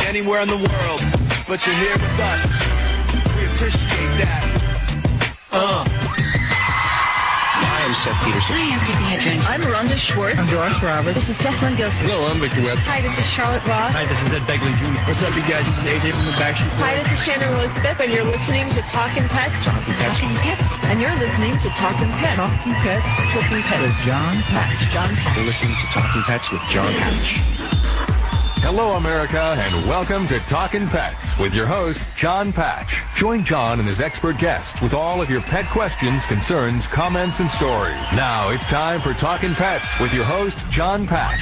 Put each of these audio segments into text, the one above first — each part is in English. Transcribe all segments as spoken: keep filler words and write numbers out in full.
anywhere in the world, but you're here with us. We appreciate that. Uh. Hi, I'm Seth Peterson. Hi, I'm Tippi Hedren. I'm Rhonda Schwartz. I'm Josh Roberts. This is Jessalyn Gilson. Hello, I'm Victor Webb. Hi, this is Charlotte Ross. Hi, this is Ed Begley Junior What's up, you guys? This is A J from the Backstreet Boys. Hi, this is Shannon Elizabeth, and you're listening to Talkin' Pets. Talking Pets. Talkin' Pets. And you're listening to Talkin' Pets. Talking Pets. Talkin' Pets. With John Patch. John Patch. You're listening to Talking Pets with John Patch. Hello, America, and welcome to Talkin' Pets with your host, John Patch. Join John and his expert guests with all of your pet questions, concerns, comments, and stories. Now it's time for Talkin' Pets with your host, John Patch.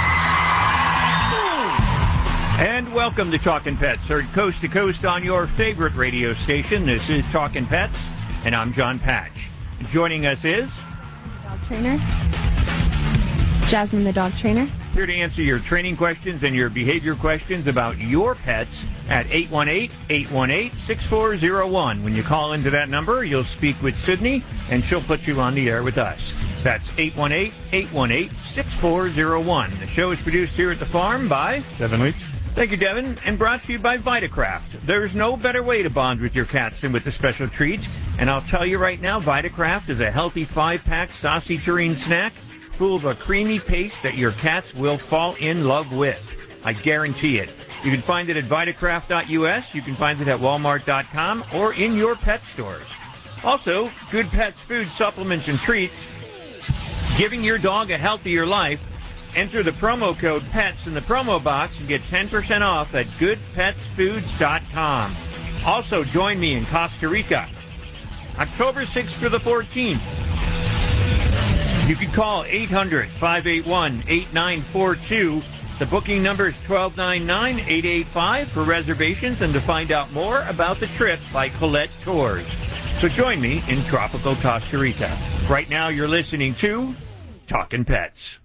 And welcome to Talkin' Pets, heard coast to coast on your favorite radio station. This is Talkin' Pets, and I'm John Patch. Joining us is... Dog trainer. Jasmine, the dog trainer. Here to answer your training questions and your behavior questions about your pets at eight one eight, eight one eight, six four zero one. When you call into that number, you'll speak with Sydney, and she'll put you on the air with us. That's eight one eight, eight one eight, six four zero one. The show is produced here at the farm by Devin Leach. Thank you, Devin, and brought to you by Vitacraft. There's no better way to bond with your cats than with the special treats. And I'll tell you right now, Vitacraft is a healthy five-pack saucy tureen snack full of a creamy paste that your cats will fall in love with. I guarantee it. You can find it at Vitacraft dot U S, you can find it at Walmart dot com, or in your pet stores. Also, Good Pets food supplements and treats, giving your dog a healthier life. Enter the promo code PETS in the promo box and get ten percent off at good pets foods dot com. Also, join me in Costa Rica, October sixth through the fourteenth. You can call eight hundred, five eight one, eight nine four two. The booking number is one two nine nine, eight eight five for reservations and to find out more about the trip by Colette Tours. So join me in tropical Costa Rica. Right now you're listening to Talkin' Pets.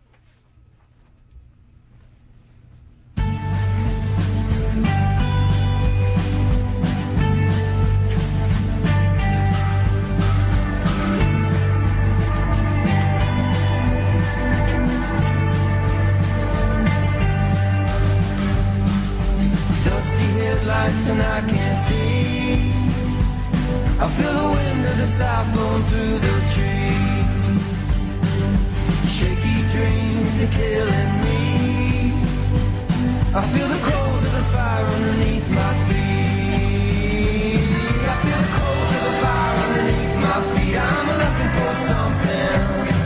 Headlights and I can't see. I feel the wind of the south blowing through the trees. Shaky dreams are killing me. I feel the coals of the fire underneath my feet. I feel the coals of the fire underneath my feet. I'm looking for something.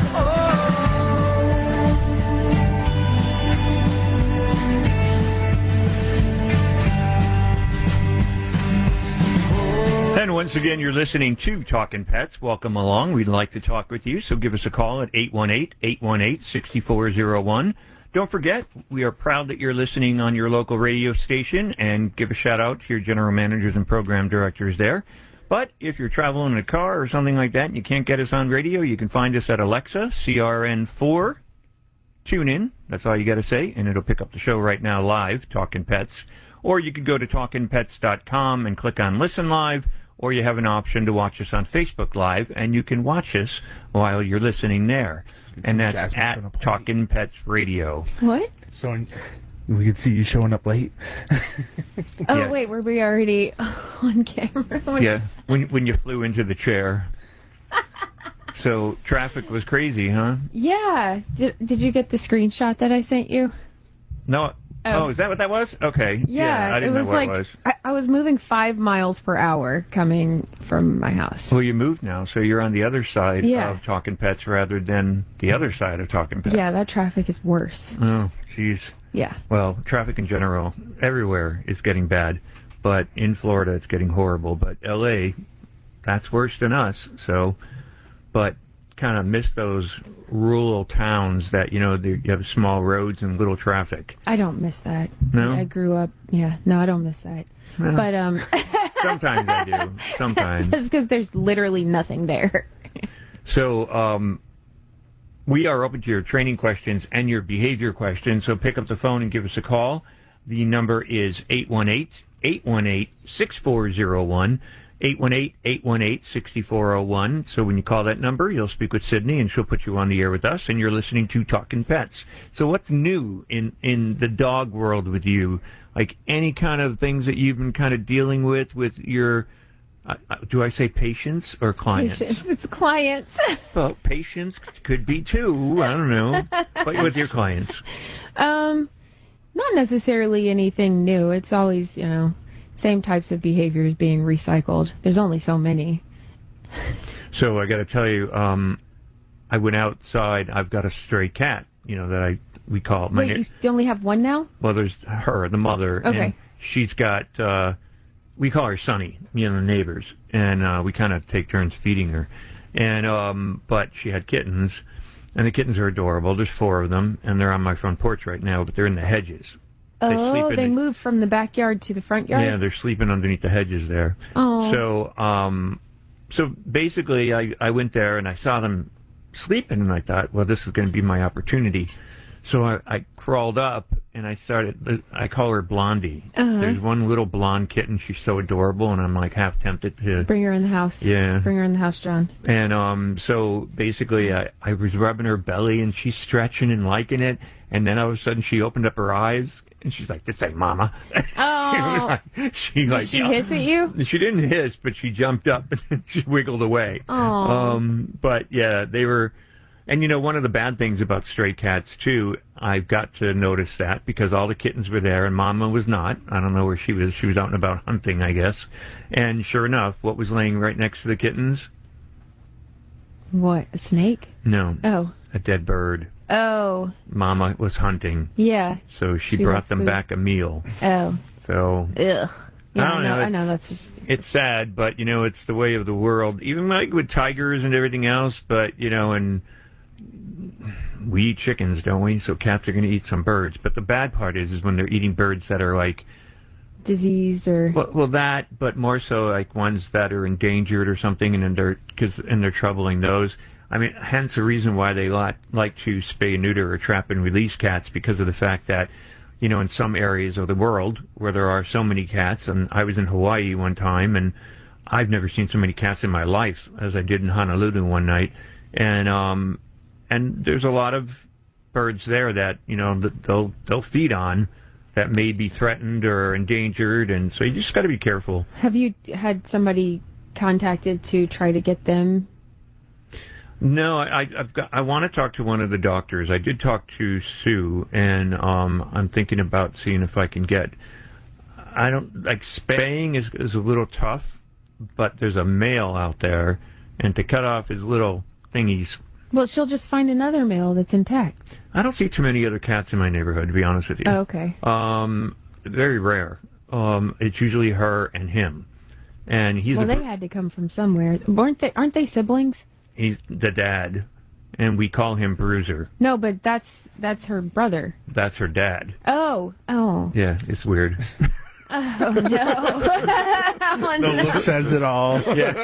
And once again, you're listening to Talkin' Pets. Welcome along. We'd like to talk with you, so give us a call at eight one eight, eight one eight, six four zero one. Don't forget, we are proud that you're listening on your local radio station, and give a shout-out to your general managers and program directors there. But if you're traveling in a car or something like that and you can't get us on radio, you can find us at Alexa, C R N four, tune in. That's all you got to say, and it'll pick up the show right now live, Talkin' Pets. Or you could go to talkin pets dot com and click on Listen Live, or you have an option to watch us on Facebook Live, and you can watch us while you're listening there. And that's Jasmine at Talkin' Pets Radio. What? So we could see you showing up late. Oh, Yeah. wait, were we already on camera? Yeah, when when you flew into the chair. So traffic was crazy, huh? Yeah. Did, did you get the screenshot that I sent you? No. Oh, is that what that was? Okay. Yeah, I didn't it was know what like it was. I, I was moving five miles per hour coming from my house. Well, you moved now, so you're on the other side Yeah. of Talkin' Pets rather than the other side of Talkin' Pets. Yeah, that traffic is worse. Oh, jeez. Yeah. Well, traffic in general, everywhere is getting bad. But in Florida, it's getting horrible. But L A, that's worse than us. So, but kind of miss those rural towns that, you know, you have small roads and little traffic. I don't miss that. No? I grew up, yeah. No, I don't miss that. No. But, um... Sometimes I do. Sometimes. That's because there's literally nothing there. So, um... we are open to your training questions and your behavior questions, so pick up the phone and give us a call. The number is eight one eight, eight one eight, six four zero one. eight one eight, eight one eight, six four zero one. So when you call that number, you'll speak with Sydney, and she'll put you on the air with us, and you're listening to Talking Pets. So what's new in, in the dog world with you? Like any kind of things that you've been kind of dealing with with your, uh, do I say patients or clients? Patients. It's clients. Well, patients could be too. I don't know. But with your clients? Um, not necessarily anything new. It's always, you know, same types of behaviors being recycled. There's only so many. So I got to tell you, um, I went outside. I've got a stray cat, you know, that I we call my. Wait, na- you you only have one now? Well, there's her, the mother, Okay. and she's got. Uh, we call her Sunny, you know, the neighbors, and uh, we kind of take turns feeding her. And um, but she had kittens, and the kittens are adorable. There's four of them, and they're on my front porch right now, but they're in the hedges. They sleep Oh, in they the- moved from the backyard to the front yard? Yeah, they're sleeping underneath the hedges there. Oh. So, um, so basically, I, I went there and I saw them sleeping, and I thought, well, this is going to be my opportunity. So I, I crawled up and I started. I call her Blondie. Uh-huh. There's one little blonde kitten. She's so adorable, and I'm like half tempted to Bring her in the house. Yeah. Bring her in the house, John. And um, so basically, I, I was rubbing her belly, and she's stretching and liking it. And then all of a sudden, she opened up her eyes, and she's like, "This ain't Mama." Oh. she Did like she hiss at you? She didn't hiss, but she jumped up and she wiggled away. Aw. Um, but yeah, they were. And you know, one of the bad things about stray cats too, I've got to notice that because all the kittens were there and Mama was not. I don't know where she was. She was out and about hunting, I guess. And sure enough, what was laying right next to the kittens? What, a snake? No. Oh. A dead bird. Oh. Mama was hunting. Yeah. So she, She brought left them food. back a meal. Oh. So. Ugh. Yeah, I I, don't know. know, I know. it's- That's just. It's sad, but, you know, it's the way of the world. Even like with tigers and everything else, but, you know, and we eat chickens, don't we? So cats are going to eat some birds. But the bad part is, is when they're eating birds that are like... Diseased or... Well, well, that, but more so like ones that are endangered or something, and then they're, cause, and they're troubling those. I mean, hence the reason why they like, like to spay and neuter or trap and release cats, because of the fact that, you know, in some areas of the world where there are so many cats, and I was in Hawaii one time, and I've never seen so many cats in my life as I did in Honolulu one night, and um, and there's a lot of birds there that, you know, that they'll they'll feed on that may be threatened or endangered, and so you just got to be careful. Have you had somebody contacted to try to get them? No, I, I've got. I want to talk to one of the doctors. I did talk to Sue, and um, I'm thinking about seeing if I can get. I don't like spaying is is a little tough, but there's a male out there, and to cut off his little thingies. Well, she'll just find another male that's intact. I don't see too many other cats in my neighborhood, to be honest with you. Oh, okay. Um, very rare. Um, it's usually her and him, and he's well, a. they had to come from somewhere. Weren't they? Aren't they siblings? He's the dad, and we call him Bruiser. No, but that's that's her brother. That's her dad. Oh, oh. Yeah, it's weird. Oh no! Oh, The no. look says it all.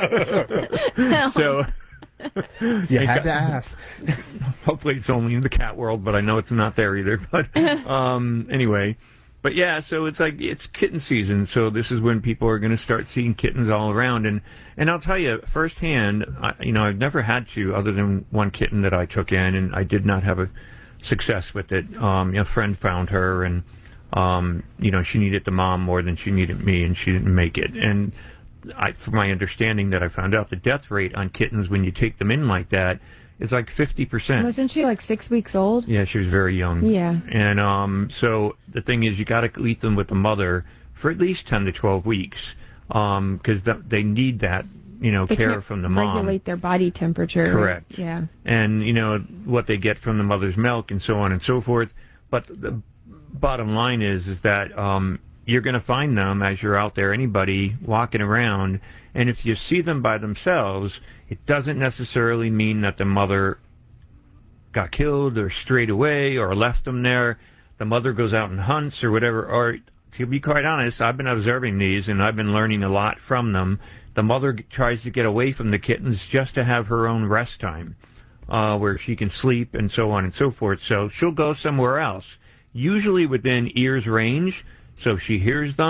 Yeah. So you had to ask. Hopefully, it's only in the cat world, but I know it's not there either. But um, anyway, but yeah, so it's like it's kitten season. So this is when people are going to start seeing kittens all around, and and I'll tell you firsthand, I, you know, I've never had to, other than one kitten that I took in, and I did not have a success with it. Um, a friend found her, and um, you know, she needed the mom more than she needed me, and she didn't make it. And I, from my understanding, that I found out the death rate on kittens when you take them in like that is like fifty percent. Wasn't she like six weeks old? Yeah, she was very young. Yeah. And um, so the thing is, you got to leave them with the mother for at least ten to twelve weeks, um, because th- they need that, you know, They care can't from the mom. regulate their body temperature. Correct. Yeah. And, you know, what they get from the mother's milk and so on and so forth. But the bottom line is, is that um, you're going to find them as you're out there, anybody walking around, and if you see them by themselves, it doesn't necessarily mean that the mother got killed or strayed away or left them there. The mother goes out and hunts or whatever. Or, to be quite honest, I've been observing these and I've been learning a lot from them. The mother g- tries to get away from the kittens just to have her own rest time, uh, where she can sleep and so on and so forth. So she'll go somewhere else, usually within ear's range. So if she hears them,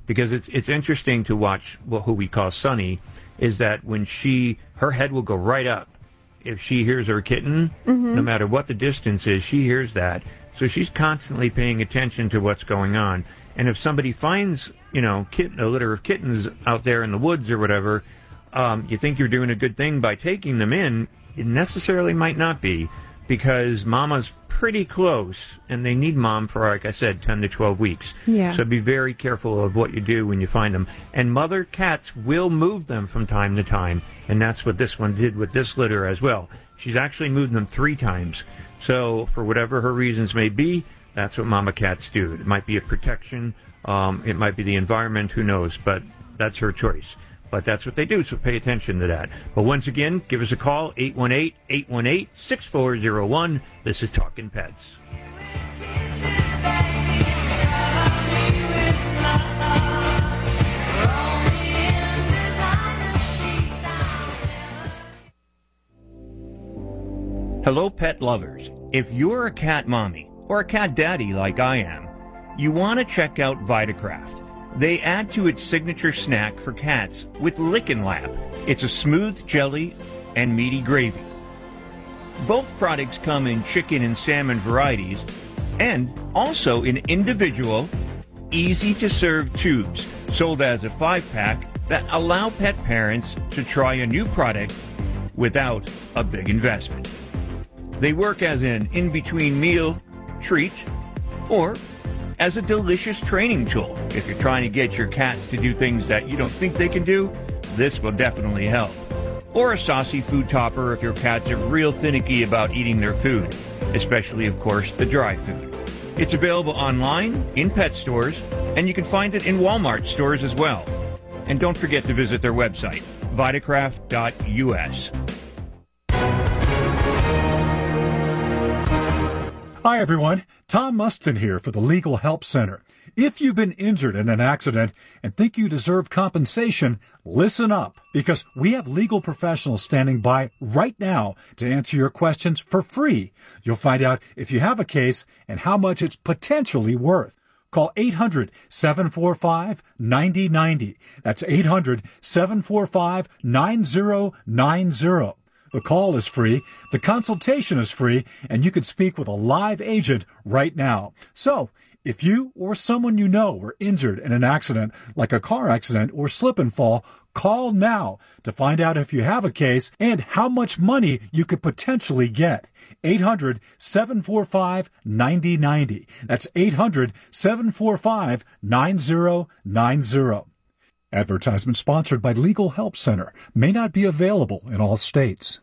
because it's it's interesting to watch well, who we call Sunny, is that when she, her head will go right up. If she hears her kitten, Mhm. no matter what the distance is, she hears that. So she's constantly paying attention to what's going on. And if somebody finds, you know, kitten, a litter of kittens out there in the woods or whatever, um, you think you're doing a good thing by taking them in, it necessarily might not be, because mama's pretty close, and they need mom for, like I said, ten to twelve weeks. Yeah. So be very careful of what you do when you find them. And mother cats will move them from time to time, and that's what this one did with this litter as well. She's actually moved them three times. So for whatever her reasons may be, that's what mama cats do. It might be a protection, um, it might be the environment, who knows, but that's her choice. But that's what they do, so pay attention to that. But once again, give us a call, eight one eight, eight one eight, six four zero one. This is Talkin' Pets. Hello, pet lovers. If you're a cat mommy or a cat daddy like I am, you want to check out Vitacraft. They add to its signature snack for cats with Lickin' Lap. It's a smooth jelly and meaty gravy. Both products come in chicken and salmon varieties and also in individual, easy-to-serve tubes sold as a five-pack that allow pet parents to try a new product without a big investment. They work as an in-between meal treat or as a delicious training tool. If you're trying to get your cats to do things that you don't think they can do, this will definitely help. Or a saucy food topper if your cats are real finicky about eating their food, especially, of course, the dry food. It's available online, in pet stores, and you can find it in Walmart stores as well. And don't forget to visit their website, vitacraft dot U S. Hi, everyone. Tom Mustin here for the Legal Help Center. If you've been injured in an accident and think you deserve compensation, listen up, because we have legal professionals standing by right now to answer your questions for free. You'll find out if you have a case and how much it's potentially worth. Call eight hundred, seven four five, nine zero nine zero. That's eight hundred, seven four five, nine zero nine zero. The call is free, the consultation is free, and you can speak with a live agent right now. So, if you or someone you know were injured in an accident, like a car accident or slip and fall, call now to find out if you have a case and how much money you could potentially get. eight hundred, seven four five, nine zero nine zero. That's eight hundred, seven four five, nine zero nine zero. Advertisement sponsored by Legal Help Center. May not be available in all states.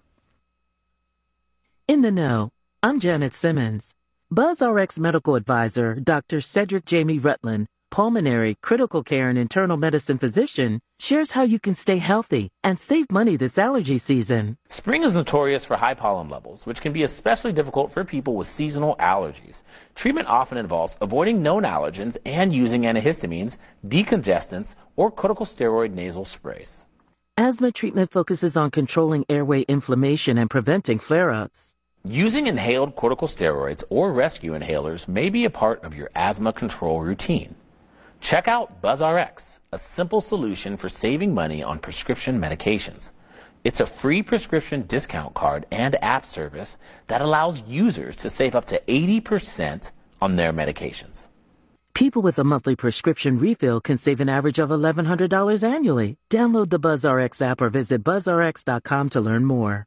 In the know, I'm Janet Simmons. BuzzRx medical advisor, Doctor Cedric Jamie Rutland, pulmonary, critical care, and internal medicine physician, shares how you can stay healthy and save money this allergy season. Spring is notorious for high pollen levels, which can be especially difficult for people with seasonal allergies. Treatment often involves avoiding known allergens and using antihistamines, decongestants, or corticosteroid nasal sprays. Asthma treatment focuses on controlling airway inflammation and preventing flare-ups. Using inhaled corticosteroids or rescue inhalers may be a part of your asthma control routine. Check out BuzzRx, a simple solution for saving money on prescription medications. It's a free prescription discount card and app service that allows users to save up to eighty percent on their medications. People with a monthly prescription refill can save an average of eleven hundred dollars annually. Download the BuzzRx app or visit buzz r x dot com to learn more.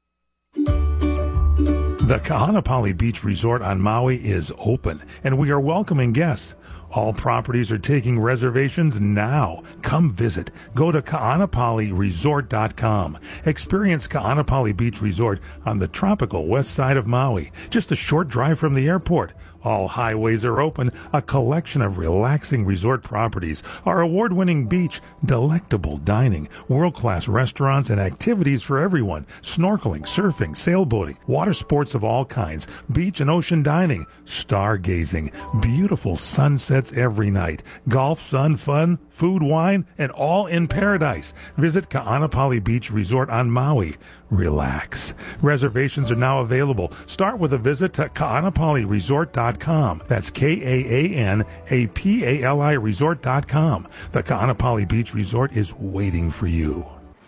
The Kahanapali Beach Resort on Maui is open, and we are welcoming guests. All properties are taking reservations now. Come visit. Go to kaanapali resort dot com. Experience Kaanapali Beach Resort on the tropical west side of Maui, just a short drive from the airport. All highways are open, a collection of relaxing resort properties, our award-winning beach, delectable dining, world-class restaurants, and activities for everyone, snorkeling, surfing, sailboating, water sports of all kinds, beach and ocean dining, stargazing, beautiful sunsets every night, golf, sun, fun, food, wine, and all in paradise. Visit Kaanapali Beach Resort on Maui. Relax. Reservations are now available. Start with a visit to kaanapali resort dot dot com. That's K A A N A P A L I resort dot com. The Ka'anapali Beach Resort is waiting for you.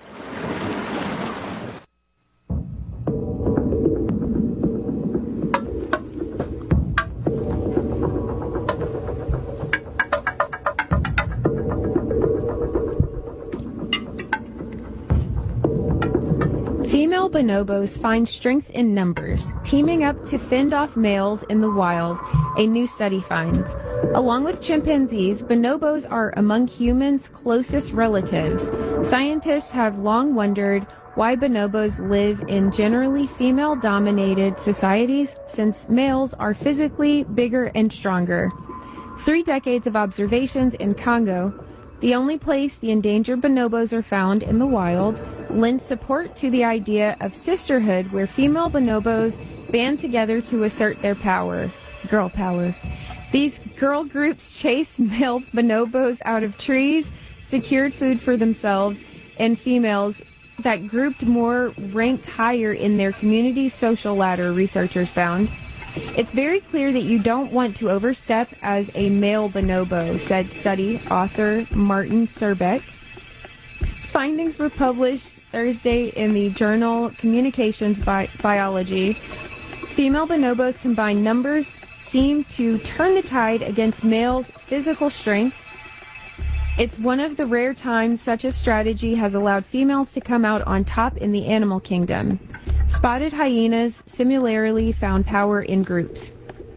Female bonobos find strength in numbers, teaming up to fend off males in the wild, a new study finds. Along with chimpanzees, bonobos are among humans' closest relatives. Scientists have long wondered why bonobos live in generally female-dominated societies, since males are physically bigger and stronger. Three decades of observations in Congo, the only place the endangered bonobos are found in the wild, lends support to the idea of sisterhood, where female bonobos band together to assert their power. Girl power. These girl groups chase male bonobos out of trees, secured food for themselves, and females that grouped more ranked higher in their community's social ladder, researchers found. It's very clear that you don't want to overstep as a male bonobo, said study author Martin Serbeck. Findings were published Thursday in the journal Communications Bi- Biology. Female bonobos' combined numbers seem to turn the tide against males' physical strength. It's one of the rare times such a strategy has allowed females to come out on top in the animal kingdom. Spotted hyenas similarly found power in groups.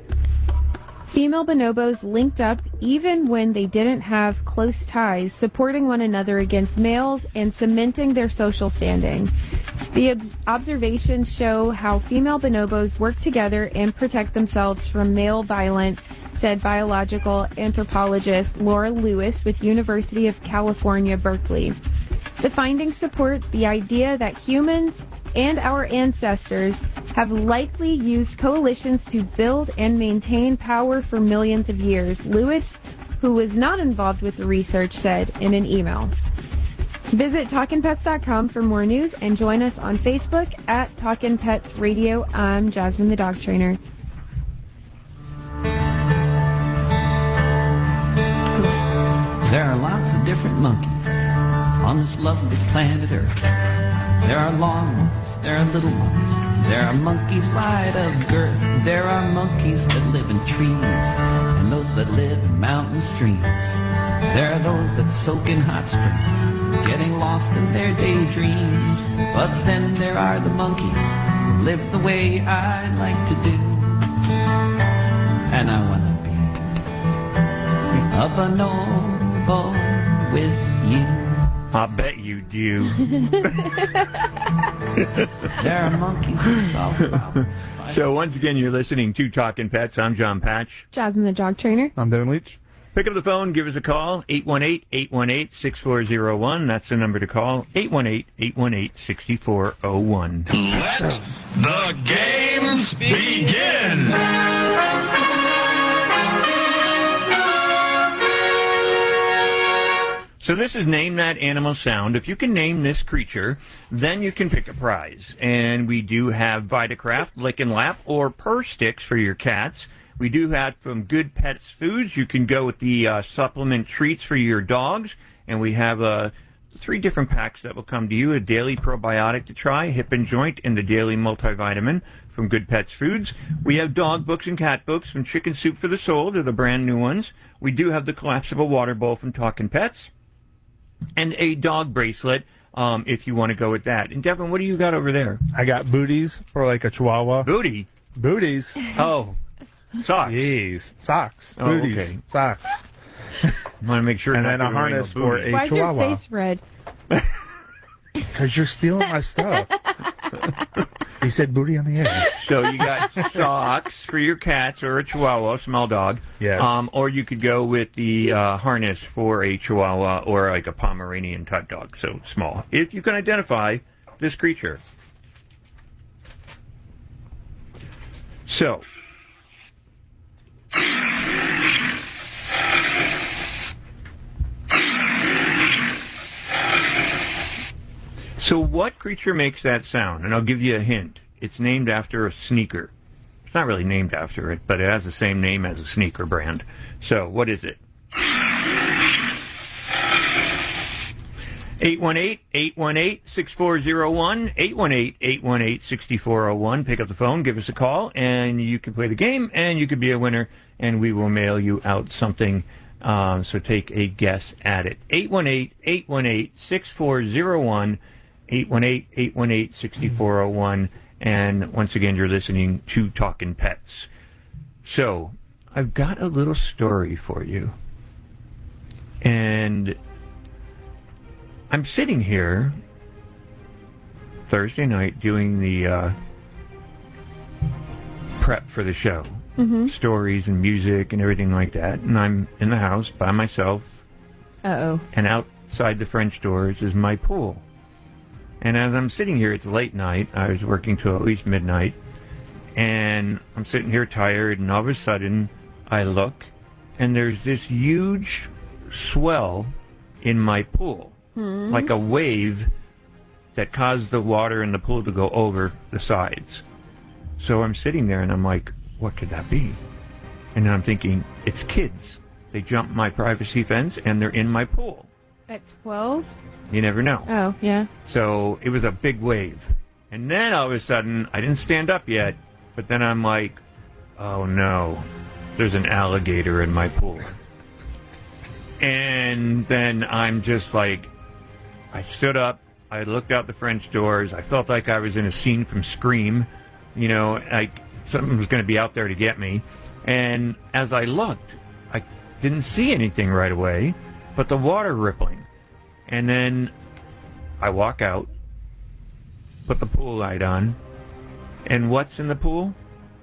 Female bonobos linked up even when they didn't have close ties, supporting one another against males and cementing their social standing. The obs- observations show how female bonobos work together and protect themselves from male violence, said biological anthropologist Laura Lewis with University of California, Berkeley. The findings support the idea that humans and our ancestors have likely used coalitions to build and maintain power for millions of years, Lewis, who was not involved with the research, said in an email. Visit talkin pets dot com for more news and join us on Facebook at Talkin' Pets Radio. I'm Jasmine, the dog trainer. There are lots of different monkeys on this lovely planet Earth. There are long ones, there are little ones, there are monkeys wide of girth. There are monkeys that live in trees, and those that live in mountain streams. There are those that soak in hot springs, getting lost in their daydreams. But then there are the monkeys who live the way I like to do. And I wanna be a bonobo with you. I bet you do. There are monkeys who solve problems. So once again, you're listening to Talkin' Pets. I'm John Patch. Jasmine, the dog trainer. I'm Devin Leach. Pick up the phone, give us a call, eight one eight, eight one eight, six four zero one. That's the number to call, eight one eight, eight one eight, six four zero one. Let the games begin! So this is Name That Animal Sound. If you can name this creature, then you can pick a prize. And we do have Vitakraft, Lick and Lap, or Purr Sticks for your cats. We do have from Good Pets Foods. You can go with the uh, supplement treats for your dogs. And we have uh, three different packs that will come to you. A daily probiotic to try, hip and joint, and the daily multivitamin from Good Pets Foods. We have dog books and cat books from Chicken Soup for the Soul. They're the brand new ones. We do have the collapsible water bowl from Talkin' Pets. And a dog bracelet, um, if you want to go with that. And Devin, what do you got over there? I got booties for like a chihuahua. Booty? Booties. Oh, socks. Jeez. Socks. Oh, Booties. okay. Socks. I want to make sure. And not then to a ruin harness the for booty. a Why is your chihuahua. face red? Because you're stealing my stuff. He said booty on the air. So you got socks for your cats or a chihuahua, small dog. Yes. Um, or you could go with the uh, harness for a chihuahua or like a Pomeranian type dog, so small. If you can identify this creature. So. So what creature makes that sound? And I'll give you a hint. It's named after a sneaker. It's not really named after it, but it has the same name as a sneaker brand. So, what is it? eight one eight, eight one eight, six four zero one, eight one eight, eight one eight, six four zero one. Pick up the phone, give us a call, and you can play the game, and you could be a winner, and we will mail you out something. Um, so take a guess at it. eight one eight, eight one eight, six four zero one, eight one eight, eight one eight, six four zero one. And once again, you're listening to Talkin' Pets. So, I've got a little story for you. And I'm sitting here Thursday night doing the uh, prep for the show. Mm-hmm. Stories and music and everything like that. And I'm in the house by myself. Uh-oh. And outside the French doors is my pool. And as I'm sitting here, it's late night. I was working till at least midnight. And I'm sitting here tired, and all of a sudden, I look, and there's this huge swell in my pool. Hmm. Like a wave that caused the water in the pool to go over the sides. So I'm sitting there, and I'm like, what could that be? And I'm thinking, it's kids. They jumped my privacy fence, and they're in my pool. At twelve? You never know. Oh, yeah. So it was a big wave. And then all of a sudden, I didn't stand up yet, but then I'm like, oh no, there's an alligator in my pool. And then I'm just like, I stood up, I looked out the French doors, I felt like I was in a scene from Scream, you know, like something was going to be out there to get me. And as I looked, I didn't see anything right away, but the water rippling. And then I walk out, put the pool light on, and what's in the pool?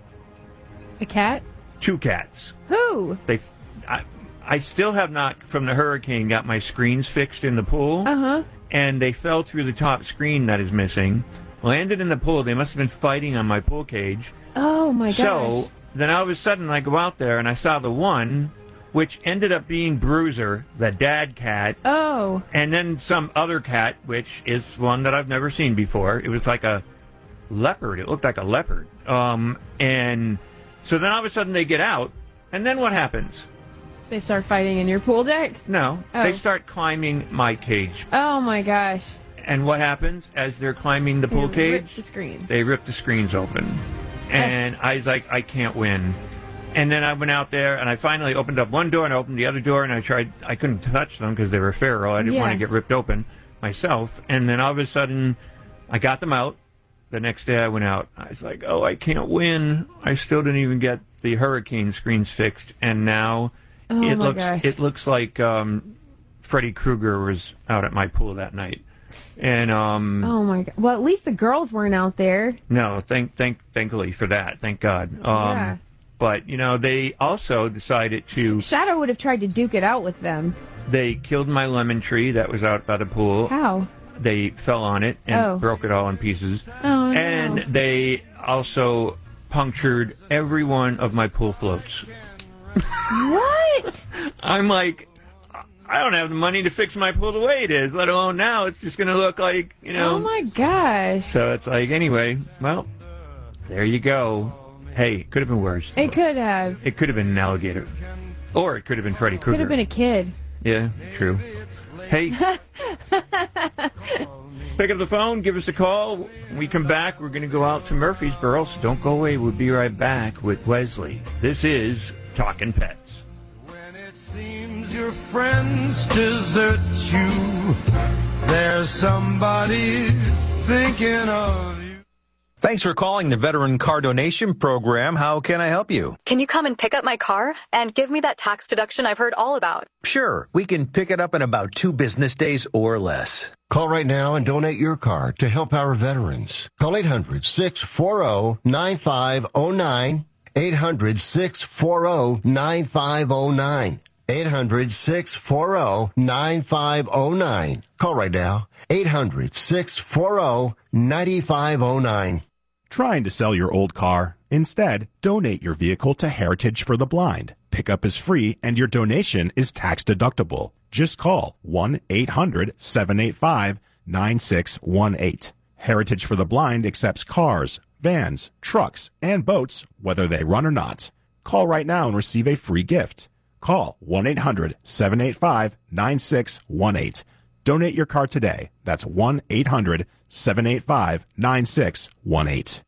A cat? Two cats. Who? They, I, I still have not, from the hurricane, got my screens fixed in the pool. Uh-huh. And they fell through the top screen that is missing, landed in the pool. They must have been fighting on my pool cage. Oh, my gosh. So then all of a sudden I go out there and I saw the one, which ended up being Bruiser, the dad cat. Oh. And then some other cat, which is one that I've never seen before. It was like a leopard. It looked like a leopard. Um, and so then all of a sudden they get out, and then what happens? They start fighting in your pool deck? No. Oh. They start climbing my cage. Oh, my gosh. And what happens as they're climbing the pool They cage? rip the screen. They rip the screens open. And I was like, I can't win. And then I went out there, and I finally opened up one door, and I opened the other door, and I tried, I couldn't touch them because they were feral. I didn't Yeah. want to get ripped open myself. And then all of a sudden, I got them out. The next day I went out. I was like, oh, I can't win. I still didn't even get the hurricane screens fixed. And now Oh, it my looks gosh. it looks like um, Freddy Krueger was out at my pool that night. And um, Oh, my God. Well, at least the girls weren't out there. no, thank thank thankfully for that. Thank God. Um, Yeah. But, you know, they also decided to... Shadow would have tried to duke it out with them. They killed my lemon tree that was out by the pool. How? They fell on it and Oh. broke it all in pieces. Oh, no. And they also punctured every one of my pool floats. What? I'm like, I don't have the money to fix my pool the way it is, let alone now it's just going to look like, you know... Oh, my gosh. So it's like, anyway, well, there you go. Hey, it could have been worse. It could have. It could have been an alligator. Or it could have been Freddy Krueger. Could have been a kid. Yeah, true. Hey, pick up the phone, give us a call. When we come back, we're going to go out to Murfreesboro, so don't go away. We'll be right back with Wesley. This is Talkin' Pets. When it seems your friends desert you, there's somebody thinking of you. Thanks for calling the Veteran Car Donation Program. How can I help you? Can you come and pick up my car and give me that tax deduction I've heard all about? Sure. We can pick it up in about two business days or less. Call right now and donate your car to help our veterans. Call eight hundred, six four zero, nine five zero nine. eight hundred, six four zero, nine five zero nine. eight hundred, six four zero, nine five zero nine. Call right now. eight hundred, six four zero, nine five zero nine. Trying to sell your old car? Instead, donate your vehicle to Heritage for the Blind. Pickup is free and your donation is tax deductible. Just call one eight hundred, seven eight five, nine six one eight. Heritage for the Blind accepts cars, vans, trucks, and boats, whether they run or not. Call right now and receive a free gift. Call one eight hundred seven eight five nine six one eight. Donate your car today. That's one eight hundred seven eight five nine six one eight.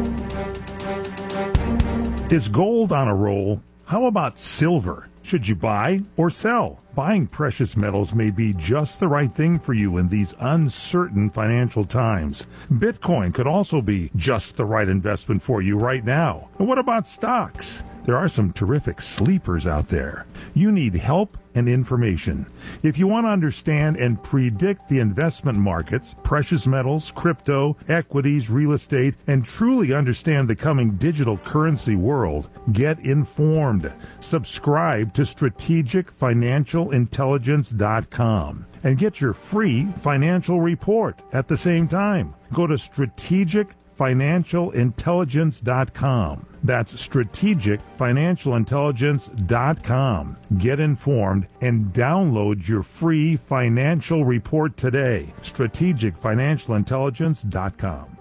Is gold on a roll? How about silver? Should you buy or sell? Buying precious metals may be just the right thing for you in these uncertain financial times. Bitcoin could also be just the right investment for you right now. And what about stocks? There are some terrific sleepers out there. You need help and information. If you want to understand and predict the investment markets, precious metals, crypto, equities, real estate, and truly understand the coming digital currency world, get informed. Subscribe to strategic financial intelligence dot com and get your free financial report at the same time. Go to strategic financial intelligence dot com. That's strategic financial intelligence dot com. Get informed and download your free financial report today. strategic financial intelligence dot com.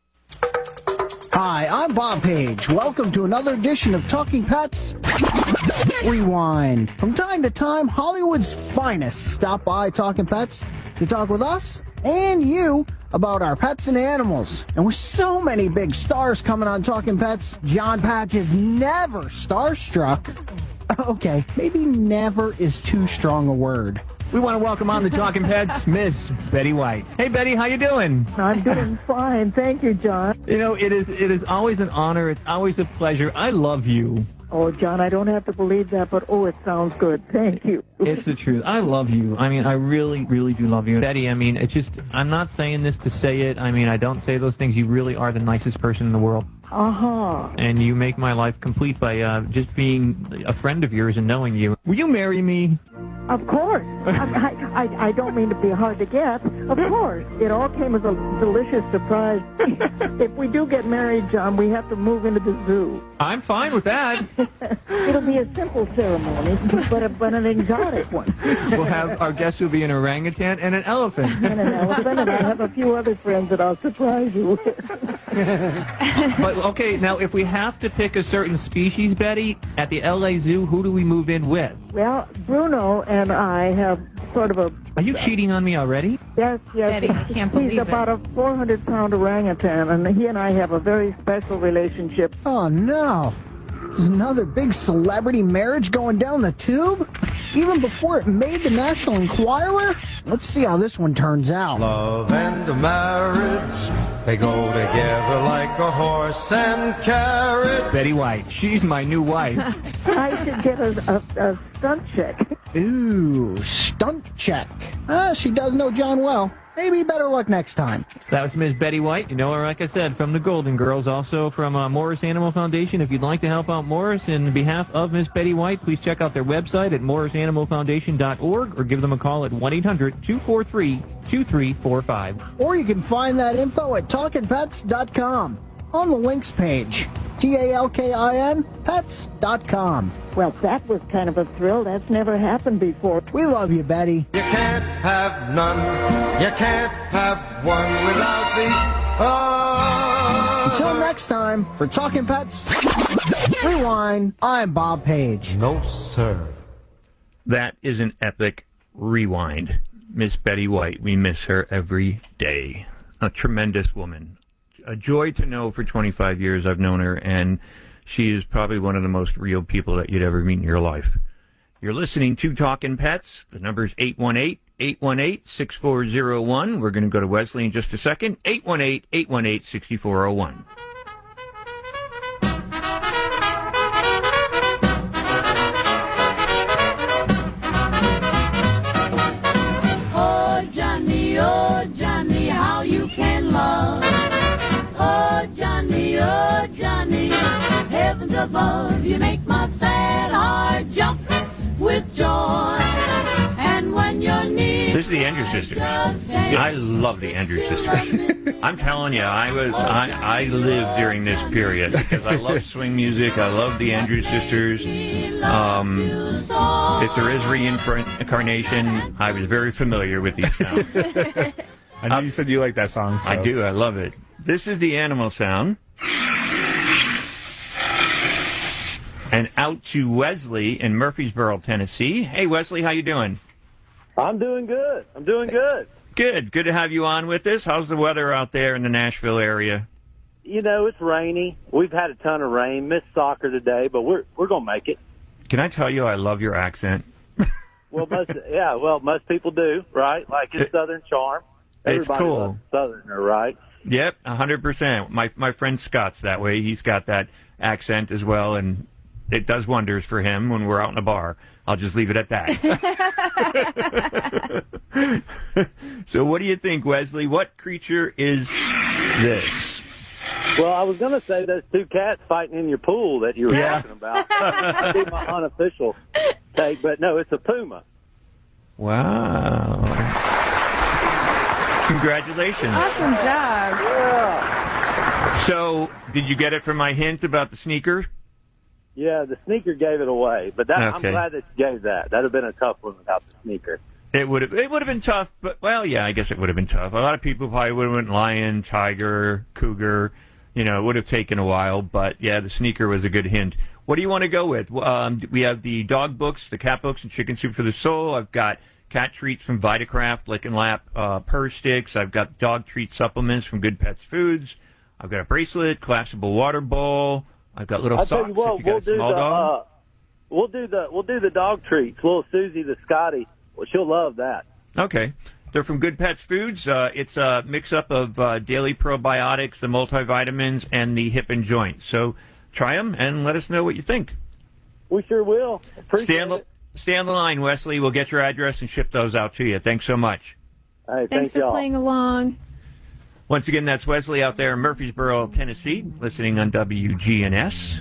Hi, I'm Bob Page. Welcome to another edition of Talking Pets Rewind. From time to time, Hollywood's finest stop by Talking Pets to talk with us and you about our pets and animals. And with so many big stars coming on Talking Pets, John Patch is never starstruck. Okay, maybe never is too strong a word. We want to welcome on the Talking Pets, Miss Betty White. Hey, Betty, how you doing? I'm doing fine. Thank you, John. You know, it is it is always an honor. It's always a pleasure. I love you. Oh, John, I don't have to believe that, but oh, it sounds good. Thank you. It's the truth. I love you. I mean, I really, really do love you. Betty, I mean, it's just, I'm not saying this to say it. I mean, I don't say those things. You really are the nicest person in the world. Uh-huh. And you make my life complete by uh, just being a friend of yours and knowing you. Will you marry me? Of course. I, I, I don't mean to be hard to get. Of course. It all came as a delicious surprise. If we do get married, John, we have to move into the zoo. I'm fine with that. It'll be a simple ceremony, but, a, but an exotic one. We'll have, our guests will be an orangutan and an elephant. And an elephant, and I have a few other friends that I'll surprise you with. But, okay, now, if we have to pick a certain species, Betty, at the L A Zoo, who do we move in with? Well, Bruno and I have sort of a... Are you cheating on me already? Yes, yes. Betty, I can't believe He's it. about a four hundred pound orangutan, and he and I have a very special relationship. Oh, no. Is another big celebrity marriage going down the tube? Even before it made the National Enquirer? Let's see how this one turns out. Love and marriage, they go together like a horse and carrot. Betty White, she's my new wife. I should get a, a, a stunt check. Ooh, stunt check. Ah, she does know John well. Maybe better luck next time. That was Miss Betty White. You know her, like I said, from the Golden Girls, also from uh, Morris Animal Foundation. If you'd like to help out Morris in behalf of Miss Betty White, please check out their website at morris animal foundation dot org or give them a call at one eight hundred two four three two three four five. Or you can find that info at talkin pets dot com on the links page. T A L K I N pets dot com. Well, that was kind of a thrill. That's never happened before. We love you, Betty. You can't have none, you can't have one without the other. Until next time, for Talking Pets Rewind, I'm Bob Page. No, sir. That is an epic rewind. Miss Betty White, we miss her every day. A tremendous woman. A joy to know. For twenty-five years I've known her, and she is probably one of the most real people that you'd ever meet in your life. You're listening to Talkin' Pets. The number's eight one eight, eight one eight, six four zero one. We're going to go to Wesley in just a second. eight one eight, eight one eight, six four zero one. Oh, Johnny, oh, Johnny, how you can love. Oh, Johnny, oh, Johnny, heavens above, you make my sad heart jump with joy. And when you're near, This is the Andrews Sisters. I love the Andrews Sisters. I'm telling you, I was I, I lived during this period because I love swing music. I love the Andrews Sisters. Um, if there is reincarnation, I was very familiar with these sounds. I know you said you like that song. So. I do. I love it. This is the animal sound. And out to Wesley in Murfreesboro, Tennessee. Hey, Wesley, how you doing? I'm doing good. I'm doing good. Good. Good to have you on with us. How's the weather out there in the Nashville area? You know, it's rainy. We've had a ton of rain. Missed soccer today, but we're we're gonna make it. Can I tell you I love your accent? Well, most yeah, well, most people do, right? Like it's Southern charm. It's Everybody cool. loves Southerner, right? Yep, a hundred percent. My my friend Scott's that way. He's got that accent as well, and it does wonders for him when we're out in a bar. I'll just leave it at that. So, what do you think, Wesley? What creature is this? Well, I was going to say those two cats fighting in your pool that you were Yeah. talking about. That'd be my unofficial take, but no, it's a puma. Wow. Congratulations. Awesome job. Yeah. So, did you get it from my hint about the sneaker? Yeah, the sneaker gave it away, but that, I'm Okay. glad that you gave that. That'd have been a tough one without the sneaker. It would have. It would have been tough, but well, yeah, I guess it would have been tough. A lot of people probably would have went lion, tiger, cougar. You know, it would have taken a while, but yeah, the sneaker was a good hint. What do you want to go with? Um, we have the dog books, the cat books, and chicken soup for the soul. I've got cat treats from Vitacraft, Lick and Lap uh, purr sticks. I've got dog treat supplements from Good Pets Foods. I've got a bracelet, collapsible water bowl. I've got little I'll socks tell you what, if you got we'll a do the small dog. uh, we'll do the we'll do the dog treats. Little Susie the Scotty, well, she'll love that. Okay. They're from Good Pets Foods. Uh, it's a mix-up of uh, daily probiotics, the multivitamins, and the hip and joint. So try them and let us know what you think. We sure will. Appreciate Stay on, the, it. stay on the line, Wesley. We'll get your address and ship those out to you. Thanks so much. Hey, Thanks thank for y'all. playing along. Once again, that's Wesley out there in Murfreesboro, Tennessee, listening on W G N S.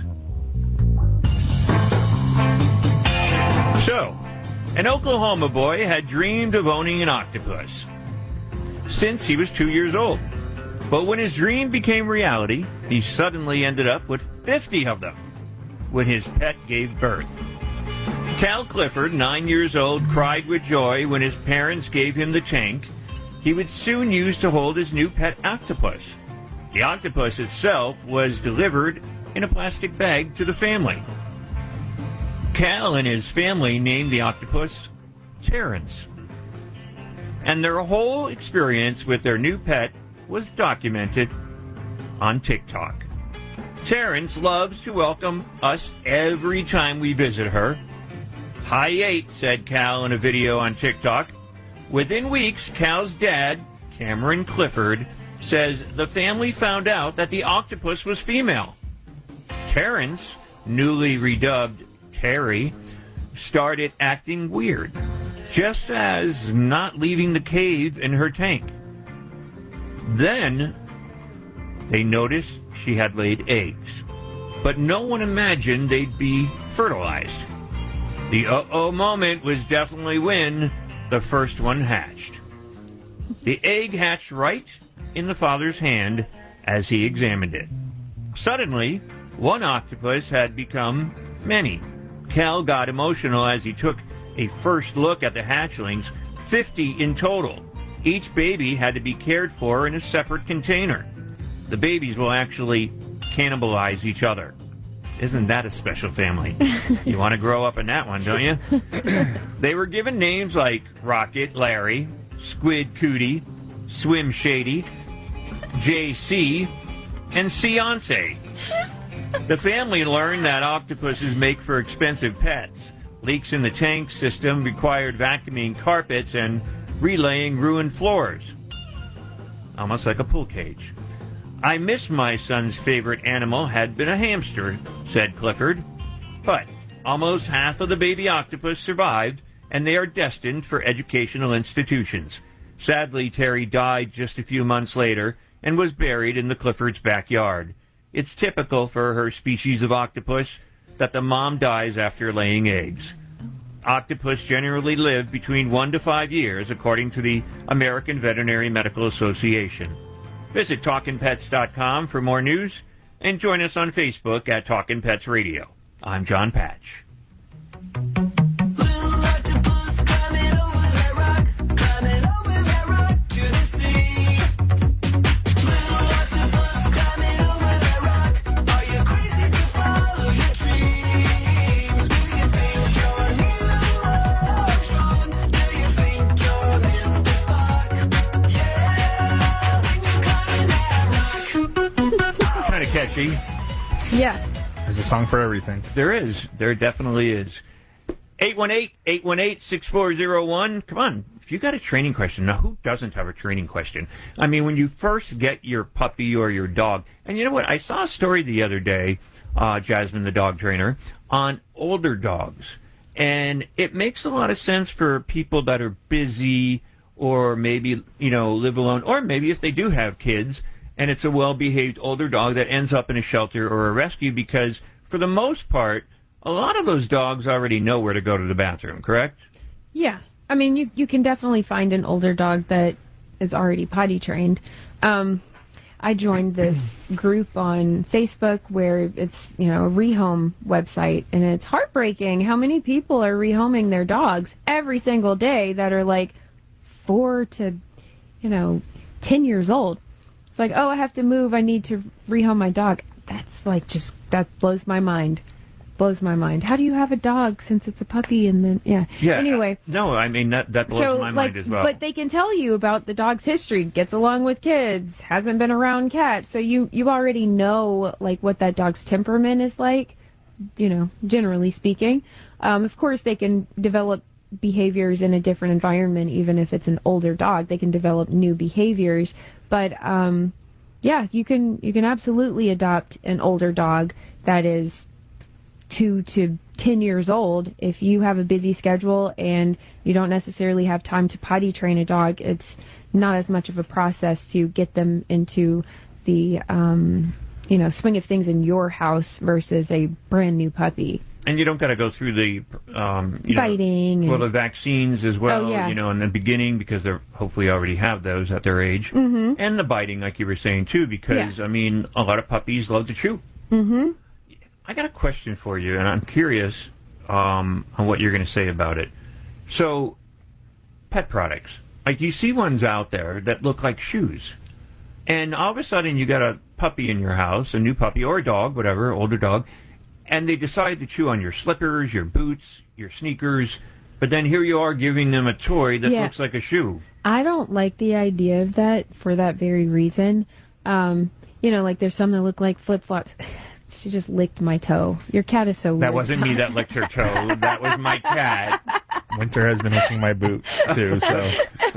So, an Oklahoma boy had dreamed of owning an octopus since he was two years old. But when his dream became reality, he suddenly ended up with fifty of them when his pet gave birth. Cal Clifford, nine years old, cried with joy when his parents gave him the tank he would soon use to hold his new pet octopus. The octopus itself was delivered in a plastic bag to the family. Cal and his family named the octopus Terrence. And their whole experience with their new pet was documented on TikTok. Terrence loves to welcome us every time we visit her. Hi eight, said Cal in a video on TikTok. Within weeks, Cal's dad, Cameron Clifford, says the family found out that the octopus was female. Terrence, newly redubbed Terry, started acting weird, just as not leaving the cave in her tank. Then they noticed she had laid eggs, but no one imagined they'd be fertilized. The uh-oh moment was definitely when the first one hatched. The egg hatched right in the father's hand as he examined it. Suddenly, one octopus had become many. Cal got emotional as he took a first look at the hatchlings, fifty in total. Each baby had to be cared for in a separate container. The babies will actually cannibalize each other. Isn't that a special family? You want to grow up in that one, don't you? They were given names like Rocket Larry, Squid Cootie, Swim Shady, J C, and Seance. The family learned that octopuses make for expensive pets. Leaks in the tank system required vacuuming carpets and relaying ruined floors. Almost like a pool cage. I miss my son's favorite animal had been a hamster, said Clifford. But almost half of the baby octopus survived, and they are destined for educational institutions. Sadly, Terry died just a few months later and was buried in the Clifford's backyard. It's typical for her species of octopus that the mom dies after laying eggs. Octopus generally live between one to five years, according to the American Veterinary Medical Association. Visit talkin pets dot com for more news, and join us on Facebook at Talkin' Pets Radio. I'm John Patch. Little octopus climbing over that rock, climbing over that rock to the sea. of catchy. Yeah. There's a song for everything. There is. There definitely is. eight one eight, eight one eight, six four zero one. Come on. If you got a training question, now who doesn't have a training question? I mean, when you first get your puppy or your dog, and you know what? I saw a story the other day, uh, Jasmine, the dog trainer, on older dogs. And it makes a lot of sense for people that are busy or maybe, you know, live alone, or maybe if they do have kids and it's a well-behaved older dog that ends up in a shelter or a rescue, because for the most part, a lot of those dogs already know where to go to the bathroom, correct? Yeah. I mean, you you can definitely find an older dog that is already potty trained. Um, I joined this group on Facebook where it's, you know, a rehome website, and it's heartbreaking how many people are rehoming their dogs every single day that are like four to, you know, ten years old. It's like, oh, I have to move. I need to rehome my dog. That's like just, that blows my mind. Blows my mind. How do you have a dog since it's a puppy and then, yeah. Yeah. Anyway. No, I mean, that, that blows So, my like, mind as well. but they can tell you about the dog's history. Gets along with kids. Hasn't been around cats. So you, you already know, like, what that dog's temperament is like, you know, generally speaking. Um, of course, they can develop behaviors in a different environment, even if it's an older dog. They can develop new behaviors. But, um, yeah, you can, you can absolutely adopt an older dog that is two to ten years old. If you have a busy schedule and you don't necessarily have time to potty train a dog, it's not as much of a process to get them into the, um, you know, swing of things in your house versus a brand new puppy. And you don't got to go through the um, you biting. Know, well, and, the vaccines as well, oh, yeah. you know, in the beginning, because they hopefully already have those at their age. Mm-hmm. And the biting, like you were saying, too, because, Yeah. I mean, a lot of puppies love to chew. Mm-hmm. I got a question for you, and I'm curious um, on what you're going to say about it. So, pet products. Like, you see ones out there that look like shoes. And all of a sudden, you got a puppy in your house, a new puppy, or a dog, whatever, older dog, and they decide to chew on your slippers, your boots, your sneakers, but then here you are giving them a toy that Yeah. looks like a shoe. I don't like the idea of that for that very reason. Um, you know, like there's some that look like flip-flops. She just licked my toe. Your cat is so weird. That wasn't me that licked her toe. That was my cat. Winter has been licking my boot, too, so...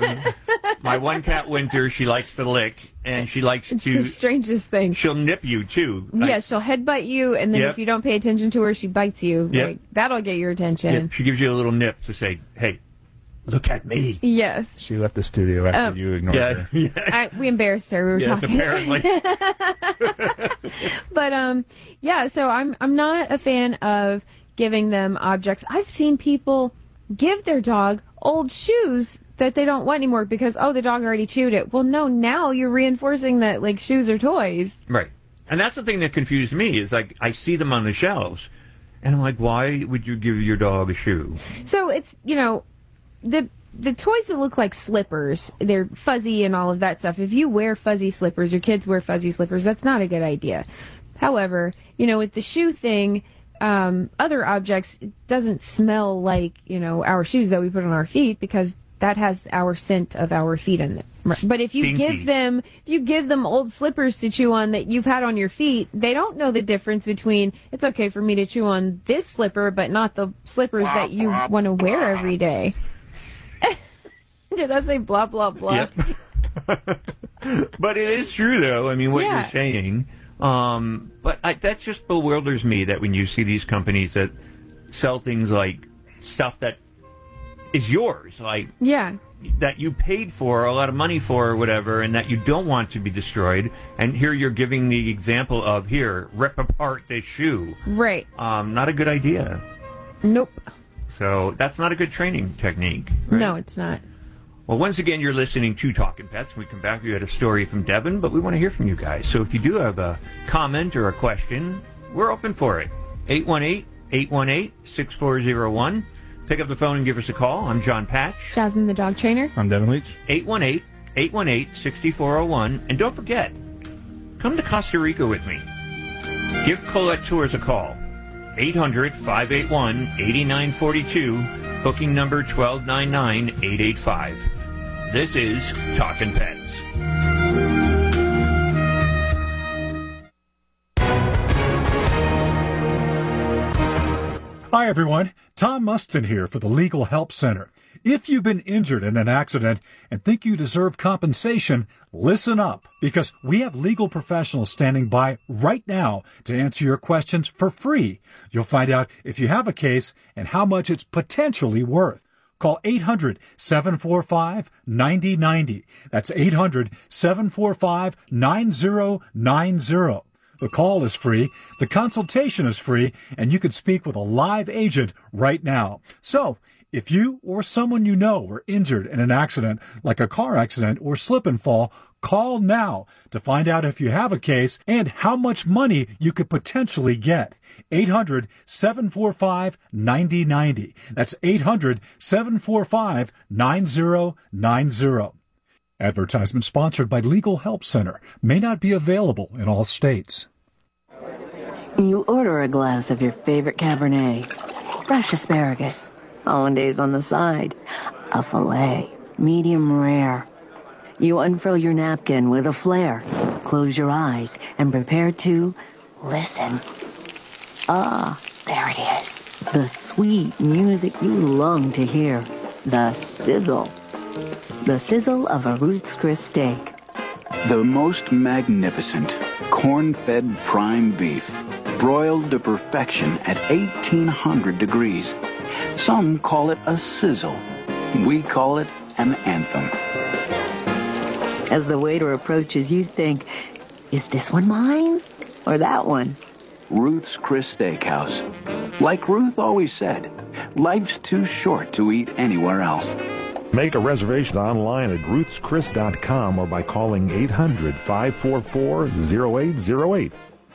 My one cat, Winter, she likes to lick, and she likes It's to... the strangest thing. She'll nip you, too. Like, Yeah, she'll headbutt you, and then Yep. if you don't pay attention to her, she bites you. Yep. Like, that'll get your attention. yeah, she gives you a little nip to say, hey, look at me. Yes. She left the studio after Um, you ignored Yeah, her. yeah. I, we embarrassed her. We were Yes, talking. apparently. But um, yeah. So I'm I'm not a fan of giving them objects. I've seen people give their dog old shoes that they don't want anymore because oh, the dog already chewed it. Well, no. Now you're reinforcing that like shoes are toys. Right. And that's the thing that confused me, is like, I see them on the shelves, and I'm like, why would you give your dog a shoe? So it's, you know, the the toys that look like slippers, they're fuzzy and all of that stuff. If you wear fuzzy slippers, your kids wear fuzzy slippers, that's not a good idea. However, you know, with the shoe thing, um, other objects, it doesn't smell like, you know, our shoes that we put on our feet because that has our scent of our feet in it. But if you Stinky. give them, if you give them old slippers to chew on that you've had on your feet, they don't know the difference between it's okay for me to chew on this slipper, but not the slippers that you want to wear every day. Did that say blah blah blah? Yep. But it is true, though. I mean, what Yeah. you're saying. Um, but I, that just bewilders me that when you see these companies that sell things like stuff that is yours, like Yeah. that you paid for a lot of money for or whatever, and that you don't want to be destroyed. And here you're giving the example of, here, rip apart this shoe. Right. Um, not a good idea. Nope. So that's not a good training technique. No, it's not. Well, once again, you're listening to Talking Pets. When we come back, we had a story from Devin, but we want to hear from you guys. So if you do have a comment or a question, we're open for it. eight one eight, eight one eight, six four zero one. Pick up the phone and give us a call. I'm John Patch. Jasmine the dog trainer. I'm Devin Leach. eight one eight, eight one eight, six four zero one. And don't forget, come to Costa Rica with me. Give Colette Tours a call. eight hundred, five eight one, eight nine four two. Booking number one two nine nine, eight eight five. This is Talkin' Pets. Hi, everyone. Tom Mustin here for the Legal Help Center. If you've been injured in an accident and think you deserve compensation, listen up, because we have legal professionals standing by right now to answer your questions for free. You'll find out if you have a case and how much it's potentially worth. Call eight hundred, seven four five, nine zero nine zero. That's eight hundred, seven four five, nine zero nine zero. The call is free, the consultation is free, and you can speak with a live agent right now. So, if you or someone you know were injured in an accident, like a car accident or slip and fall, call now to find out if you have a case and how much money you could potentially get. eight hundred, seven four five, nine zero nine zero. That's eight hundred, seven four five, nine zero nine zero. Advertisement sponsored by Legal Help Center. May not be available in all states. You order a glass of your favorite Cabernet, fresh asparagus, hollandaise on the side, a filet, medium rare. You unfurl your napkin with a flair, close your eyes, and prepare to listen. Ah, there it is. The sweet music you long to hear. The sizzle. The sizzle of a Ruth's Chris steak. The most magnificent corn-fed prime beef, broiled to perfection at eighteen hundred degrees. Some call it a sizzle. We call it an anthem. As the waiter approaches, you think, is this one mine or that one? Ruth's Chris Steakhouse. Like Ruth always said, life's too short to eat anywhere else. Make a reservation online at ruths chris dot com or by calling eight hundred, five four four, zero eight zero eight.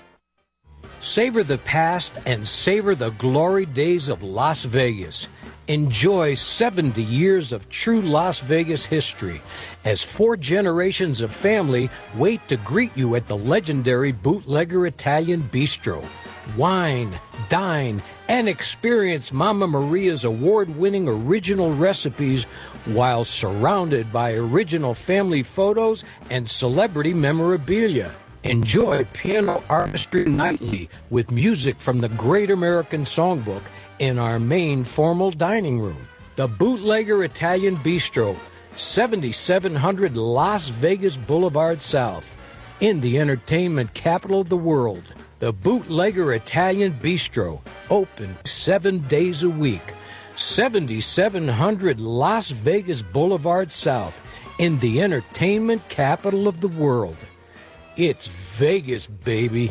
Savor the past and savor the glory days of Las Vegas. Enjoy seventy years of true Las Vegas history as four generations of family wait to greet you at the legendary Bootlegger Italian Bistro. Wine, dine, and experience Mama Maria's award-winning original recipes while surrounded by original family photos and celebrity memorabilia. Enjoy piano artistry nightly with music from the Great American Songbook in our main formal dining room. The Bootlegger Italian Bistro, seventy-seven hundred Las Vegas Boulevard South, in the entertainment capital of the world. The Bootlegger Italian Bistro, open seven days a week. seventy-seven hundred Las Vegas Boulevard South, in the entertainment capital of the world. It's Vegas, baby.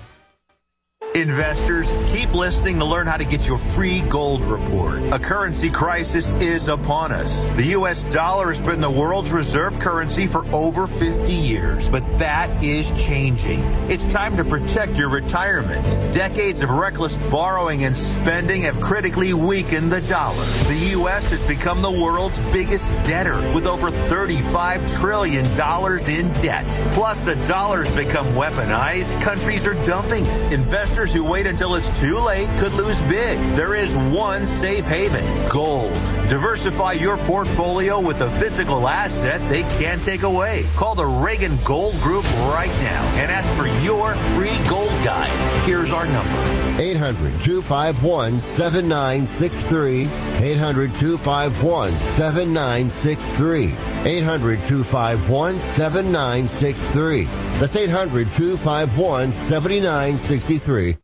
Investors, keep listening to learn how to get your free gold report. A currency crisis is upon us. The U S dollar has been the world's reserve currency for over fifty years, but that is changing. It's time to protect your retirement. Decades of reckless borrowing and spending have critically weakened the dollar. The U S has become the world's biggest debtor with over thirty-five trillion dollars in debt. Plus, the dollar's become weaponized. Countries are dumping it. Investors who wait until it's too late could lose big. There is one safe haven: gold. Diversify your portfolio with a physical asset they can't take away. Call the Reagan Gold Group right now and ask for your free gold guide. Here's our number: eight hundred, two five one, seven nine six three. eight hundred, two five one, seven nine six three. eight hundred, two five one, seven nine six three. That's eight hundred, two five one, seven nine six three.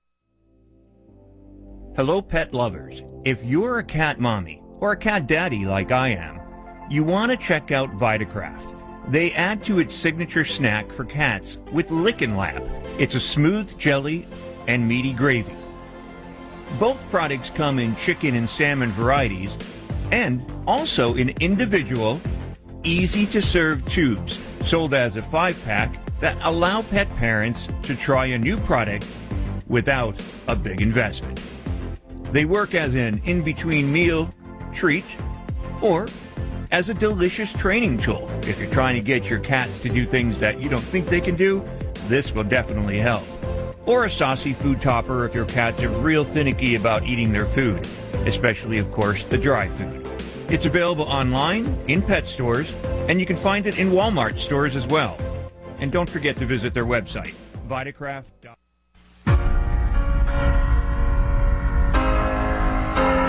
Hello, pet lovers. If you're a cat mommy or a cat daddy like I am, you want to check out Vitacraft. They add to its signature snack for cats with Lickin' Lab. It's a smooth jelly and meaty gravy. Both products come in chicken and salmon varieties and also in individual, easy-to-serve tubes sold as a five-pack that allow pet parents to try a new product without a big investment. They work as an in-between meal treat or as a delicious training tool. If you're trying to get your cats to do things that you don't think they can do, this will definitely help. Or a saucy food topper if your cats are real finicky about eating their food, especially, of course, the dry food. It's available online, in pet stores, and you can find it in Walmart stores as well. And don't forget to visit their website, Vitacraft dot com.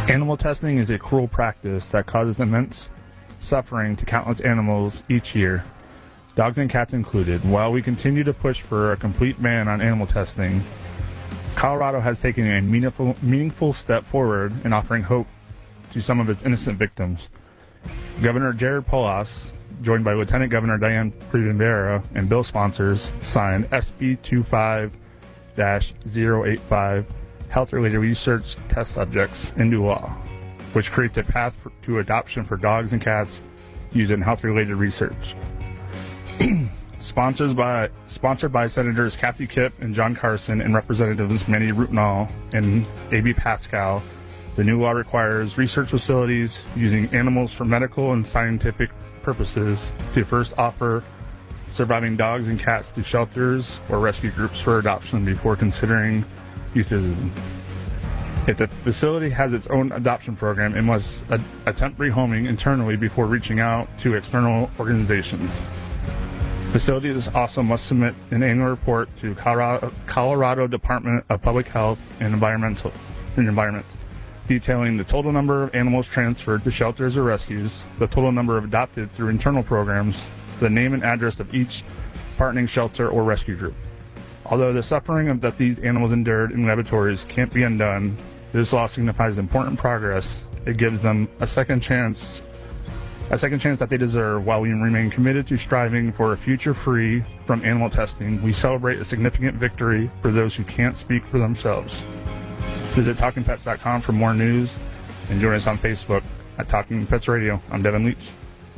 Animal testing is a cruel practice that causes immense suffering to countless animals each year, dogs and cats included. While we continue to push for a complete ban on animal testing, Colorado has taken a meaningful, meaningful step forward in offering hope to some of its innocent victims. Governor Jared Polis, joined by Lieutenant Governor Diane Rivera and bill sponsors, signed S B twenty-five dash zero eighty-five, Health-Related Research Test Subjects, into law, which creates a path for, to adoption for dogs and cats used in health-related research. Sponsored by sponsored by Senators Kathy Kipp and John Carson and Representatives Manny Rutinal and A B Pascal, the new law requires research facilities using animals for medical and scientific purposes to first offer surviving dogs and cats to shelters or rescue groups for adoption before considering euthanasia. If the facility has its own adoption program, it must ad- attempt rehoming internally before reaching out to external organizations. Facilities also must submit an annual report to Colorado, Colorado Department of Public Health and Environmental and Environment, detailing the total number of animals transferred to shelters or rescues, the total number of adopted through internal programs, the name and address of each partnering shelter or rescue group. Although the suffering of that these animals endured in laboratories can't be undone, this law signifies important progress. It gives them a second chance, a second chance that they deserve. While we remain committed to striving for a future free from animal testing, we celebrate a significant victory for those who can't speak for themselves. Visit talking pets dot com for more news and join us on Facebook at Talking Pets Radio. I'm Devin Leach.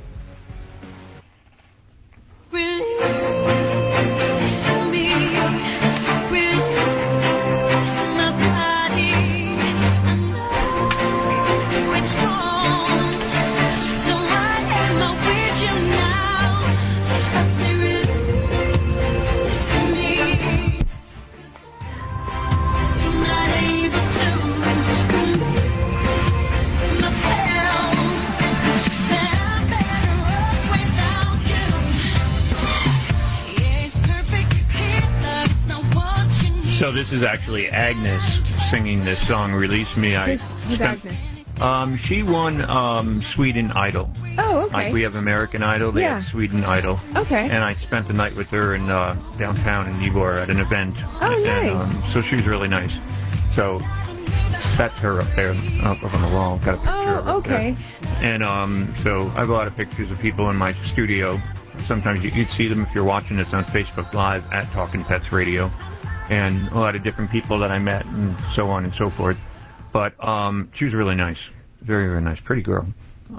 So this is actually Agnes singing this song, Release Me. I Who's, who's spent- Agnes? Um, she won um, Sweden Idol. Oh, okay. Like we have American Idol, they Yeah. have Sweden Idol. Okay. And I spent the night with her in uh, downtown in Ybor at an event. Oh, and, nice. Um, so she was really nice. So that's her up there, up, up on the wall. Got a picture Oh, of her okay. there. And um, so I have a lot of pictures of people in my studio. Sometimes you, you'd see them if you're watching this on Facebook Live at Talking Pets Radio. And a lot of different people that I met and so on and so forth. But um, she was really nice. Very, very nice. Pretty girl.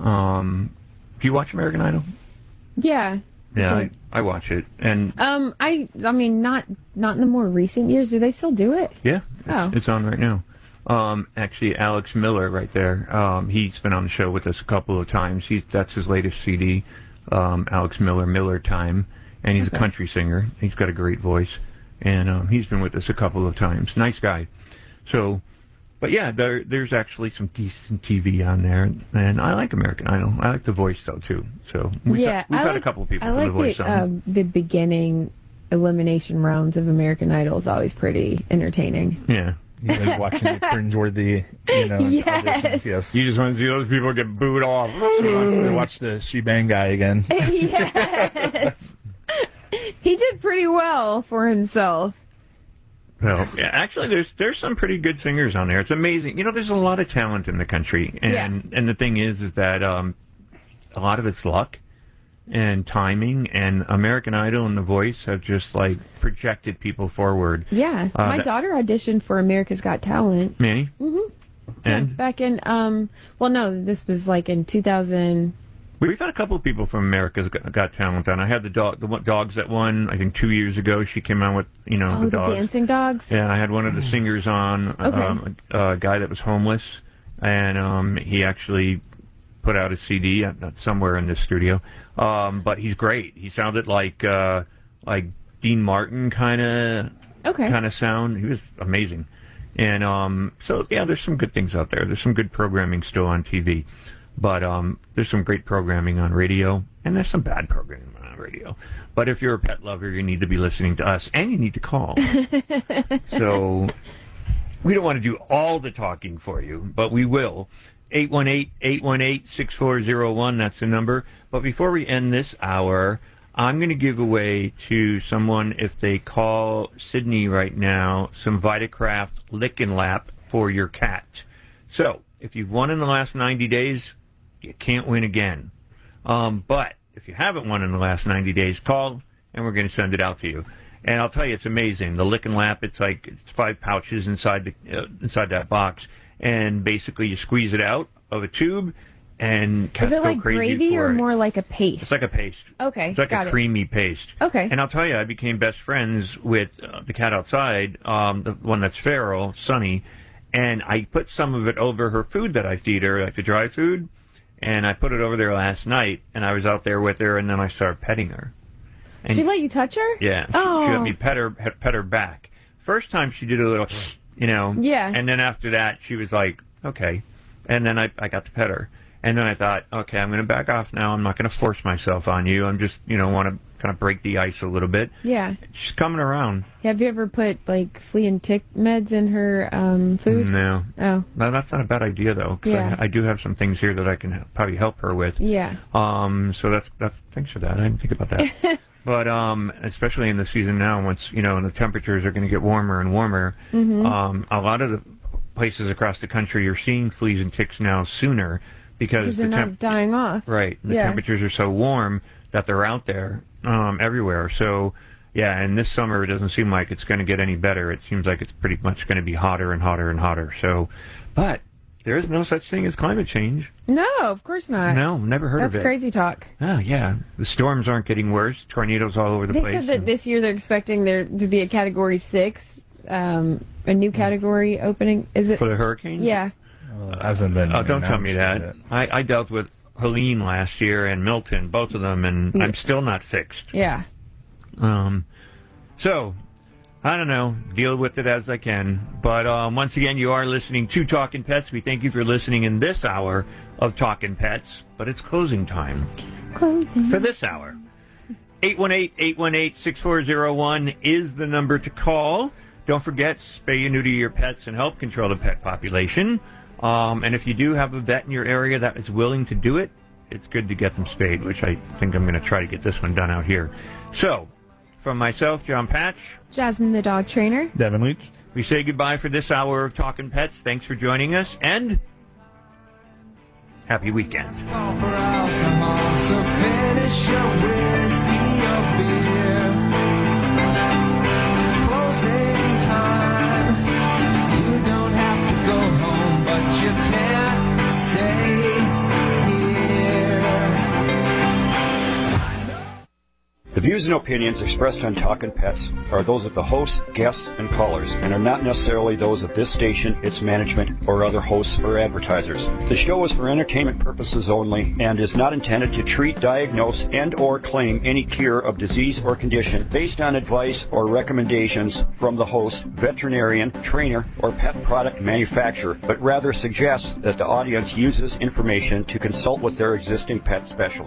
Um, do you watch American Idol? Yeah. Yeah, Okay. I, I watch it. And Um, I, I mean, not, not in the more recent years. Do they still do it? yeah, it's, Oh. it's on right now. Um, actually, Alex Miller right there. Um, he's been on the show with us a couple of times. He's, that's his latest C D, um, Alex Miller, Miller Time. And he's Okay. a country singer. He's got a great voice. And um, he's been with us a couple of times. Nice guy. So, but yeah, there, there's actually some decent T V on there. And I like American Idol. I like the voice, though, too. So we've, yeah, had, we've I had like, a couple of people I from like the voice it, on. um, the beginning elimination rounds of American Idol is always pretty entertaining. Yeah. You like watching the cringeworthy, you know, Yes. auditions, yes. You just want to see those people get booed off. She wants to watch the She Bang guy again. Yes. He did pretty well for himself. Well, yeah, actually, there's there's some pretty good singers on there. It's amazing. You know, there's a lot of talent in the country, and Yeah. and the thing is, is that um, a lot of it's luck and timing. And American Idol and The Voice have just like projected people forward. Yeah, Uh, my that- daughter auditioned for America's Got Talent. Manny. Mm-hmm. And Back in, um, well, no, this was like in two thousand. we've had a couple of people from America's Got, got Talent on. I had the dog, the one- dogs that won. I think two years ago, she came on with you know Oh, the the dogs. dancing dogs. Yeah, I had one of the singers on, Okay. um, a, a guy that was homeless, and um, he actually put out a C D uh, somewhere in this studio. Um, but he's great. He sounded like uh, like Dean Martin kind of Okay. kind of sound. He was amazing. And um, so yeah, there's some good things out there. There's some good programming still on T V, but um, there's some great programming on radio, and there's some bad programming on radio. But if you're a pet lover, you need to be listening to us, and you need to call. So we don't want to do all the talking for you, but we will. eight one eight, eight one eight, six four zero one, that's the number. But before we end this hour, I'm going to give away to someone, if they call Sydney right now, some Vitacraft Lick and Lap for your cat. So, if you've won in the last ninety days, you can't win again. Um, but if you haven't won in the last ninety days, call, and we're going to send it out to you. And I'll tell you, it's amazing. The Lick and Lap, it's like it's five pouches inside the uh, inside that box, and basically you squeeze it out of a tube, and cats Is it go like crazy gravy for or it. more like a paste? It's like a paste. Okay, It's like got a it. creamy paste. Okay. And I'll tell you, I became best friends with uh, the cat outside, um, the one that's feral, Sunny, and I put some of it over her food that I feed her, like the dry food, and I put it over there last night, and I was out there with her, and then I started petting her. And She let you touch her? yeah, she, Oh. she let me pet her, pet her back. First time she did a little, you know. Yeah. And then after that, she was like, okay. And then I, I got to pet her. And then I thought, okay, I'm going to back off now. I'm not going to force myself on you. I'm just, you know, want to kind of break the ice a little bit. Yeah. She's coming around. Have you ever put, like, flea and tick meds in her um, food? No. Oh. No, that's not a bad idea, though. 'Cause Yeah. I, I do have some things here that I can probably help her with. Yeah. Um. So that's, that's thanks for that. I didn't think about that. But um, especially in the season now, once, you know, the temperatures are going to get warmer and warmer, Mhm. um, a lot of the places across the country, you're seeing fleas and ticks now sooner because Because the they're not temp- dying off. right, the Yeah. temperatures are so warm that they're out there um, everywhere. So, yeah, and this summer it doesn't seem like it's going to get any better. It seems like it's pretty much going to be hotter and hotter and hotter. So, but there is no such thing as climate change. No, of course not. No, never heard That's of it. crazy talk. Oh, yeah. The storms aren't getting worse. Tornadoes all over the They place. said that this year they're expecting there to be a Category six, um, a new category opening. Is it For the hurricane? Yeah. hasn't been. Oh, don't tell me that. announced I, I dealt with Helene last year and Milton, both of them, and Yeah. I'm still not fixed. Yeah. Um, so, I don't know. Deal with it as I can. But um, once again, you are listening to Talkin' Pets. We thank you for listening in this hour of Talkin' Pets. But it's closing time Closing. for this hour. eight one eight, eight one eight, six four zero one is the number to call. Don't forget, spay and neuter your pets and help control the pet population. Um, and if you do have a vet in your area that is willing to do it, it's good to get them spayed, which I think I'm going to try to get this one done out here. So, from myself, John Patch, Jasmine the dog trainer. Devin Leach. we say goodbye for this hour of Talkin' Pets. Thanks for joining us, and happy weekend. Call for alcohol, so finish your whiskey or beer. Closing time. You don't have to go home, but you can't stay here. The views and opinions expressed on Talkin' Pets are those of the host, guests, and callers, and are not necessarily those of this station, its management, or other hosts or advertisers. The show is for entertainment purposes only and is not intended to treat, diagnose, and or claim any cure of disease or condition based on advice or recommendations from the host, veterinarian, trainer, or pet product manufacturer, but rather suggests that the audience uses information to consult with their existing pet specialist.